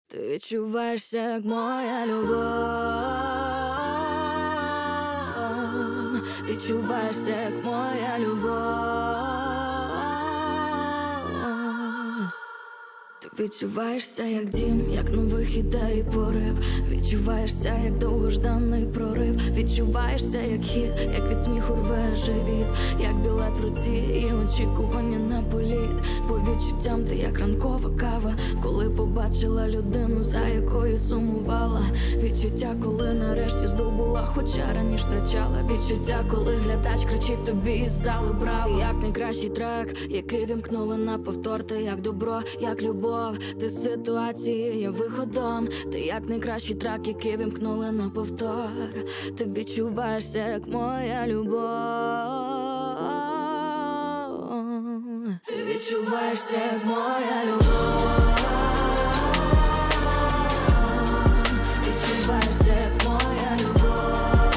Ти відчуваєшся, як моя любов. Відчуваєшся, як моя любов. Ти відчуваєшся, як дім, як нових ідей порив. Відчуваєшся, як довгожданий прорив. Відчуваєшся, як хід, як від сміху рве живіт, як білет в руці і очікування на політ. По відчуттям ти як ранкова кава, коли побачила людину, за якою сумувала. Відчуття, коли нарешті здобула, хоча раніше втрачала. Відчуття, коли глядач кричить тобі із зали браво. Ти як найкращий трек, який вімкнули на повтор. Ти як добро, як любов. Ти з ситуації є виходом. Ти як найкращий трек, який вімкнули на повтор. Ти відчуваєшся, як моя любов. Ти відчуваєшся, як моя любов. Відчуваєшся, як моя любов.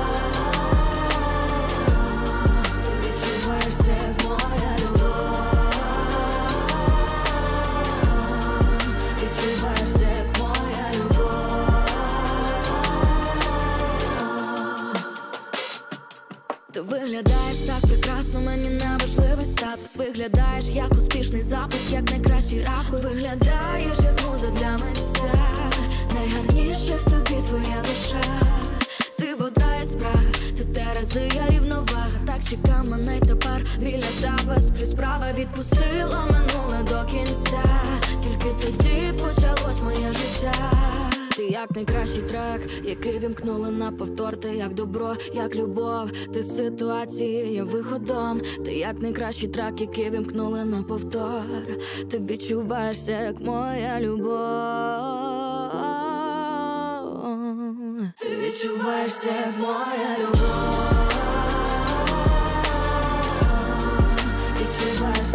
Ти відчуваєшся, як моя любов. Відчуваєшся, як моя любов. Ти виглядаєш так прекрасно, мені не важливий статус. Виглядаєш як успішний запуск, як найкращий ракурс. Виглядаєш як муза для митця. Найгарніше в тобі твоя душа. Ти вода і спрага, ти терези, я рівновага. Так чекав мене й тепер біля тебе сплю. Справа відпустила минуле до кінця. Тільки тоді почалось моє життя. Ти як найкращий трек, який вімкнули на повтор. Ти як добро, як любов. Ти з ситуації є виходом. Ти як найкращий трек, який вімкнули на повтор. Ти відчуваєшся, як моя любов. Ти відчуваєшся, як моя любов. Відчуваєшся,